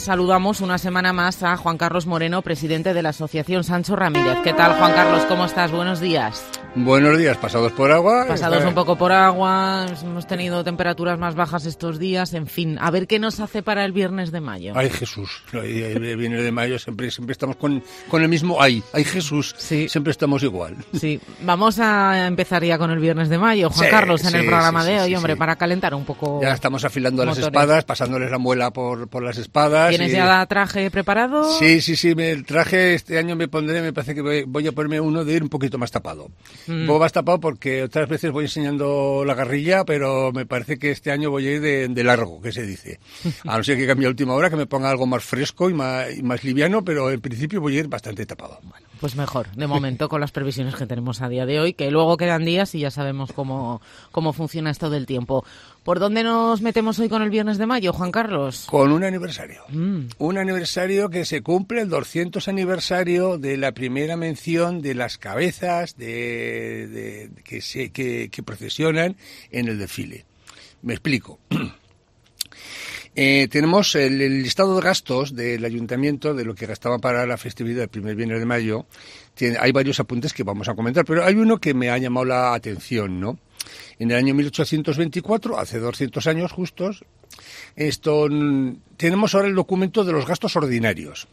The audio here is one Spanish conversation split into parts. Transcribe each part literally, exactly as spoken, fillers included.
Saludamos una semana más a Juan Carlos Moreno, presidente de la Asociación Sancho Ramírez. ¿Qué tal, Juan Carlos? ¿Cómo estás? Buenos días. Buenos días, pasados por agua. Pasados está... un poco por agua, hemos tenido temperaturas más bajas estos días, en fin, a ver qué nos hace para el viernes de mayo. Ay, Jesús, el viernes de mayo siempre, siempre estamos con, con el mismo ay, ay, Jesús, sí. Siempre estamos igual. Sí, vamos a empezar ya con el viernes de mayo, Juan sí, Carlos, en sí, el programa sí, de sí, hoy, sí, hombre, sí. para calentar un poco. Ya estamos afilando motores. Las espadas, pasándoles la muela por, por las espadas. ¿Tienes y... ya traje preparado? Sí, sí, sí, el traje este año me pondré, me parece que voy, voy a ponerme uno de ir un poquito más tapado. Mm. Un poco más tapado porque otras veces voy enseñando la garrilla, pero me parece que este año voy a ir de, de largo, que se dice. A no ser que cambie a última hora, que me ponga algo más fresco y más, y más liviano, pero en principio voy a ir bastante tapado. Bueno, pues mejor, de momento, con las previsiones que tenemos a día de hoy, que luego quedan días y ya sabemos cómo, cómo funciona esto del tiempo. ¿Por dónde nos metemos hoy con el viernes de mayo, Juan Carlos? Con un aniversario. Mm. Un aniversario que se cumple, el doscientos aniversario de la primera mención de las cabezas de, de, de que, se, que, que procesionan en el desfile. Me explico. Eh, tenemos el, el listado de gastos del ayuntamiento, de lo que gastaba para la festividad del primer viernes de mayo. Tiene, hay varios apuntes que vamos a comentar, pero hay uno que me ha llamado la atención, ¿no? En el año mil ochocientos veinticuatro, hace doscientos años justos, esto, tenemos ahora el documento de los gastos ordinarios.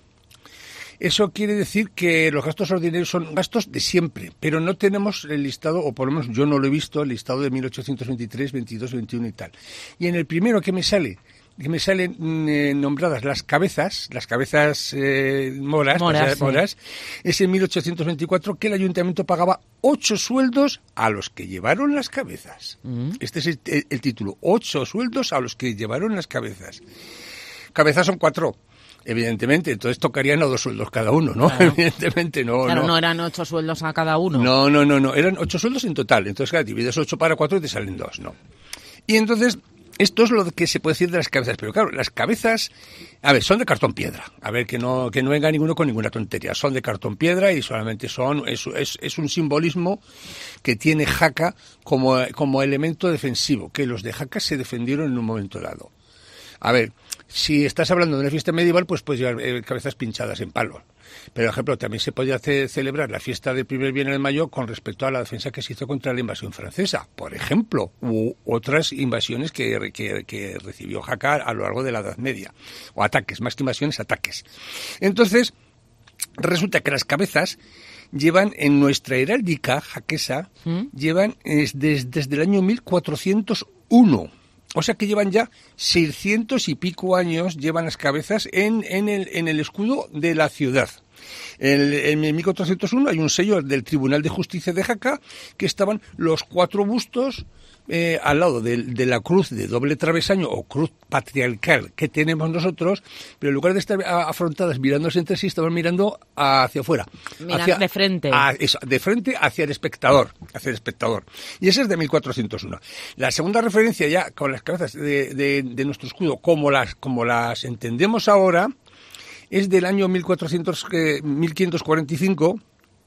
Eso quiere decir que los gastos ordinarios son gastos de siempre, pero no tenemos el listado, o por lo menos yo no lo he visto, el listado de mil ochocientos veintitrés, veintidós, veintiuno y tal. Y en el primero que me sale, que me salen eh, nombradas las cabezas, las cabezas eh, moras, moras, sí. moras, es en mil ochocientos veinticuatro que el ayuntamiento pagaba ocho sueldos a los que llevaron las cabezas. Mm. Este es el, el, el título, ocho sueldos a los que llevaron las cabezas. Cabezas son cuatro. Evidentemente, entonces tocarían a dos sueldos cada uno, ¿no? Claro. Evidentemente, no. Claro, no. no eran ocho sueldos a cada uno. No, no, no, no. Eran ocho sueldos en total. Entonces, claro, divides ocho para cuatro y te salen dos, ¿no? Y entonces, esto es lo que se puede decir de las cabezas. Pero claro, las cabezas, a ver, son de cartón piedra. A ver, que no, que no venga ninguno con ninguna tontería. Son de cartón piedra y solamente son, es, es, es un simbolismo que tiene Jaca como, como elemento defensivo, que los de Jaca se defendieron en un momento dado. A ver, si estás hablando de una fiesta medieval, pues puedes llevar eh, cabezas pinchadas en palos. Pero, por ejemplo, también se podía hacer, celebrar la fiesta del primer viernes de mayo con respecto a la defensa que se hizo contra la invasión francesa, por ejemplo, u otras invasiones que, que, que recibió Jaca a lo largo de la Edad Media. O ataques, más que invasiones, ataques. Entonces, resulta que las cabezas llevan en nuestra heráldica jaquesa, ¿Mm? llevan eh, desde, desde el año mil cuatrocientos uno. O sea que llevan ya seiscientos y pico años, llevan las cabezas en, en, el, en el escudo de la ciudad. En, en mil cuatrocientos uno hay un sello del Tribunal de Justicia de Jaca que estaban los cuatro bustos eh, al lado de, de la cruz de doble travesaño o cruz patriarcal que tenemos nosotros, pero en lugar de estar afrontadas mirándose entre sí, estaban mirando hacia afuera. Miran hacia, de frente. A, eso, de frente hacia el espectador, hacia el espectador. Y ese es de mil cuatrocientos uno. La segunda referencia ya con las cabezas de, de, de nuestro escudo, como las, como las entendemos ahora, es del año mil cuatrocientos, eh, mil quinientos cuarenta y cinco,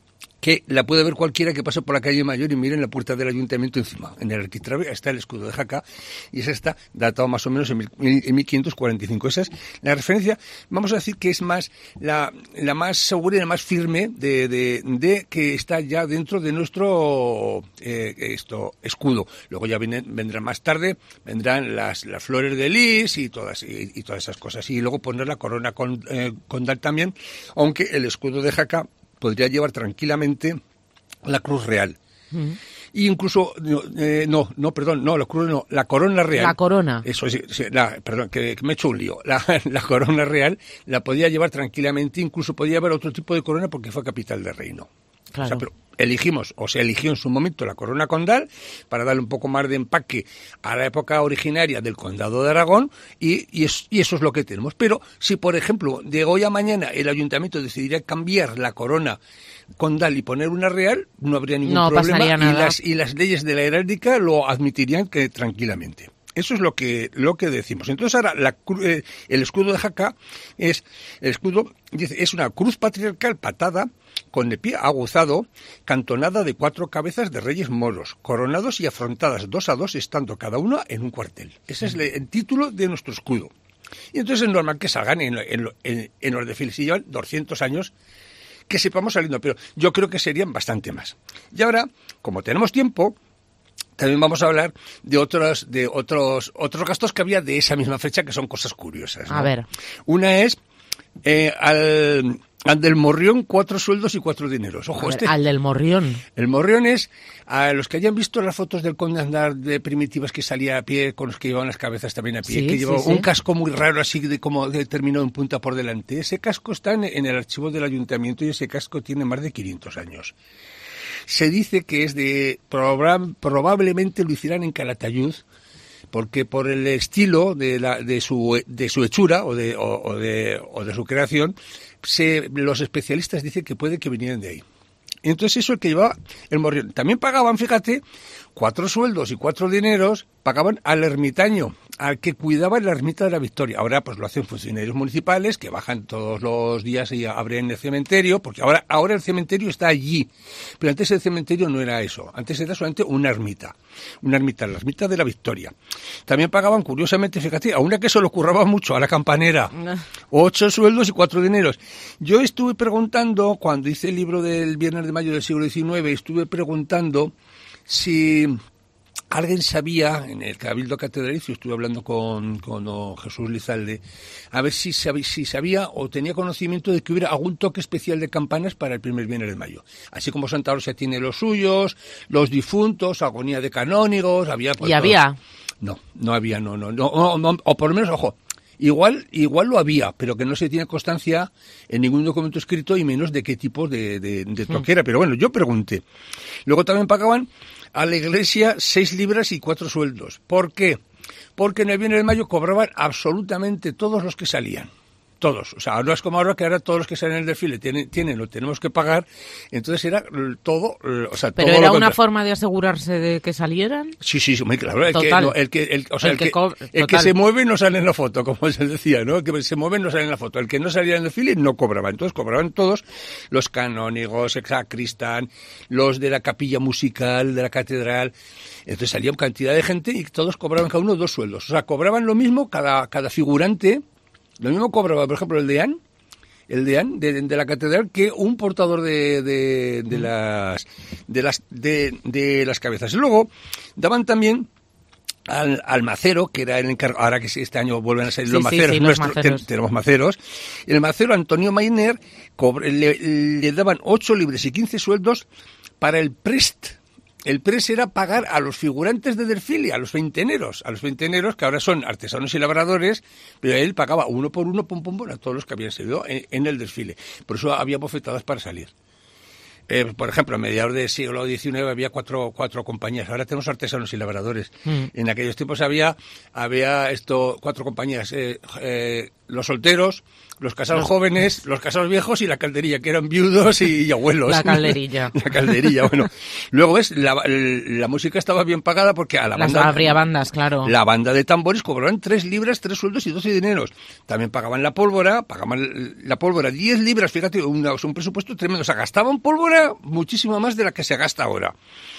que la puede ver cualquiera que pase por la calle Mayor y mire en la puerta del ayuntamiento encima. En el arquitrabe está el escudo de Jaca y esa está datado más o menos en, mil, en mil quinientos cuarenta y cinco. Esa es la referencia, vamos a decir que es más la, la más segura y la más firme de, de, de que está ya dentro de nuestro eh, esto escudo. Luego ya vienen, vendrán más tarde, vendrán las, las flores de lis y todas, y, y todas esas cosas. Y luego poner la corona con, eh, condal también, aunque el escudo de Jaca podría llevar tranquilamente la cruz real. Mm. Y incluso, eh, no, no, perdón, no, la cruz no, la corona real. La corona. Eso sí, sí la, perdón, que, que me he hecho un lío. La, la corona real la podía llevar tranquilamente, incluso podía haber otro tipo de corona porque fue capital del reino. Claro. O sea, pero elegimos, o se eligió en su momento la corona condal para darle un poco más de empaque a la época originaria del condado de Aragón y, y, es, y eso es lo que tenemos. Pero si, por ejemplo, de hoy a mañana el ayuntamiento decidiría cambiar la corona condal y poner una real, no habría ningún no problema pasaría nada. Y, las, y las leyes de la heráldica lo admitirían que tranquilamente. Eso es lo que lo que decimos. Entonces ahora la, eh, el escudo de Jaca es el escudo dice es una cruz patriarcal patada con el pie aguzado, cantonada de cuatro cabezas de reyes moros, coronados y afrontadas dos a dos, estando cada una en un cuartel. Ese es el título de nuestro escudo. Y entonces es normal que salgan en, en, en, en los desfiles. Si llevan doscientos años, que sepamos saliendo, pero yo creo que serían bastante más. Y ahora, como tenemos tiempo, también vamos a hablar de otros de otros otros gastos que había de esa misma fecha, que son cosas curiosas, ¿no? A ver. Una es eh, al, al del Morrión, cuatro sueldos y cuatro dineros. Ojo, ver, este. Al del Morrión. El Morrión es, a los que hayan visto las fotos del Conde Andar de Primitivas, que salía a pie, con los que llevaban las cabezas también a pie, Sí, que sí, llevaba sí. un casco muy raro, así de como de, terminado en punta por delante. Ese casco está en, en el archivo del ayuntamiento y ese casco tiene más de quinientos años. Se dice que es de, proba- probablemente lo hicieran en Calatayud, porque por el estilo de, la, de, su, de su hechura o de, o, o de, o de su creación, se, los especialistas dicen que puede que vinieran de ahí. Entonces eso es el que llevaba el Morrión. También pagaban, fíjate, cuatro sueldos y cuatro dineros, pagaban al ermitaño, al que cuidaba la ermita de la Victoria. Ahora pues lo hacen funcionarios municipales que bajan todos los días y abren el cementerio, porque ahora, ahora el cementerio está allí. Pero antes el cementerio no era eso, antes era solamente una ermita, una ermita, la ermita de la Victoria. También pagaban, curiosamente, fíjate, a una que se le ocurraba mucho, a la campanera, ocho sueldos y cuatro dineros. Yo estuve preguntando, cuando hice el libro del Viernes de Mayo del siglo diecinueve, estuve preguntando si alguien sabía, en el Cabildo Catedralicio, estuve hablando con, con don Jesús Lizalde, a ver si sabía, si sabía o tenía conocimiento de que hubiera algún toque especial de campanas para el primer Viernes de Mayo. Así como Santa Rosa tiene los suyos, los difuntos, agonía de canónigos, había... Pues, ¿Y había? No, no había, no, no, no, no, no, o por lo menos, ojo, igual, igual lo había, pero que no se tiene constancia en ningún documento escrito y menos de qué tipo de, de, de toque era. Pero bueno, yo pregunté. Luego también pagaban a la iglesia seis libras y cuatro sueldos. ¿Por qué? Porque en el Viernes de Mayo cobraban absolutamente todos los que salían. Todos. O sea, no es como ahora que ahora todos los que salen en el desfile tienen, tienen lo tenemos que pagar. Entonces era todo, o sea, ¿Pero todo era lo una contra... forma de asegurarse de que salieran? Sí, sí, sí, muy claro. El Total. que, no, el que, el, o sea, el el que, que, co... el que se mueve no sale en la foto, como se decía, ¿no? El que se mueve no sale en la foto. El que no salía en el desfile no cobraba. Entonces cobraban todos los canónigos, el sacristán, los de la capilla musical, de la catedral. Entonces salía una cantidad de gente y todos cobraban cada uno dos sueldos. O sea, cobraban lo mismo cada, cada figurante. Lo mismo cobraba, por ejemplo, el deán, el deán de, de la catedral, que un portador de, de, de las de las de, de las cabezas. Y luego daban también al, al macero, que era el encargado, ahora que este año vuelven a salir sí, los sí, maceros, sí, nuestro, los maceros. Ten, tenemos maceros, el macero Antonio Mainer cobre, le, le daban ocho libres y quince sueldos para el prest. El pres era pagar a los figurantes de desfile, a los veinteneros, a los veinteneros que ahora son artesanos y labradores, pero él pagaba uno por uno, pum, pum, pum, a todos los que habían salido en, en el desfile. Por eso había bofetadas para salir. Eh, por ejemplo, a mediados del siglo diecinueve había cuatro, cuatro compañías. Ahora tenemos artesanos y labradores. Mm. En aquellos tiempos había, había esto, cuatro compañías. Eh, eh, los solteros, los casados jóvenes, los casados viejos y la calderilla, que eran viudos y, y abuelos. La calderilla. La calderilla, bueno. Luego, ¿ves? La, la música estaba bien pagada porque a la Las banda... habría bandas, claro. La banda de tambores cobraban tres libras, tres sueldos y doce dineros. También pagaban la pólvora, pagaban la pólvora diez libras, fíjate, una, un presupuesto tremendo. O sea, gastaban pólvora muchísimo más de la que se gasta ahora.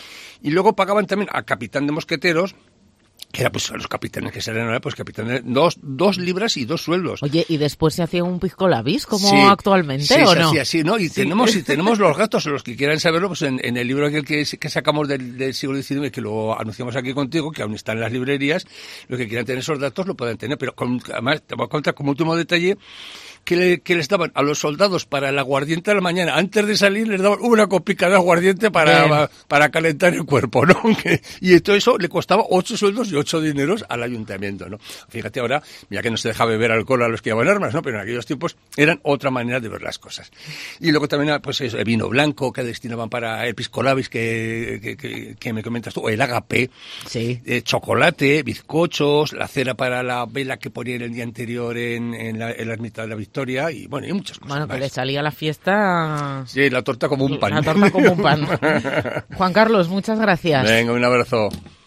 Y luego pagaban también al capitán de mosqueteros, que era pues a los capitanes que salen ahora, pues capitanes, dos, dos libras y dos sueldos. Oye, ¿y después se hacía un pisco labis como sí, actualmente sí, o se no? hacía así, ¿no? Y sí. tenemos, y tenemos los gastos, los que quieran saberlo, pues en, en el libro aquel que, que sacamos del, del siglo diecinueve, que lo anunciamos aquí contigo, que aún está en las librerías, los que quieran tener esos datos lo pueden tener, pero con, además te voy a contar como último detalle, que, le, que les daban a los soldados para el aguardiente de la mañana, antes de salir les daban una copica de aguardiente para, para, para calentar el cuerpo, ¿no? Y todo eso le costaba ocho sueldos y ocho dineros al ayuntamiento, ¿no? Fíjate ahora, ya que no se deja beber alcohol a los que llevan armas, ¿no? Pero en aquellos tiempos eran otra manera de ver las cosas. Y luego también, pues eso, el vino blanco que destinaban para el pisco labis que, que, que, que me comentas tú, o el agape, sí. eh, chocolate, bizcochos, la cera para la vela que ponían el día anterior en, en, la, en la ermita de la Victoria, y bueno, y muchas cosas Bueno, más. que le salía la fiesta... Sí, la torta como un pan. La torta como un pan. Juan Carlos, muchas gracias. Venga, un abrazo.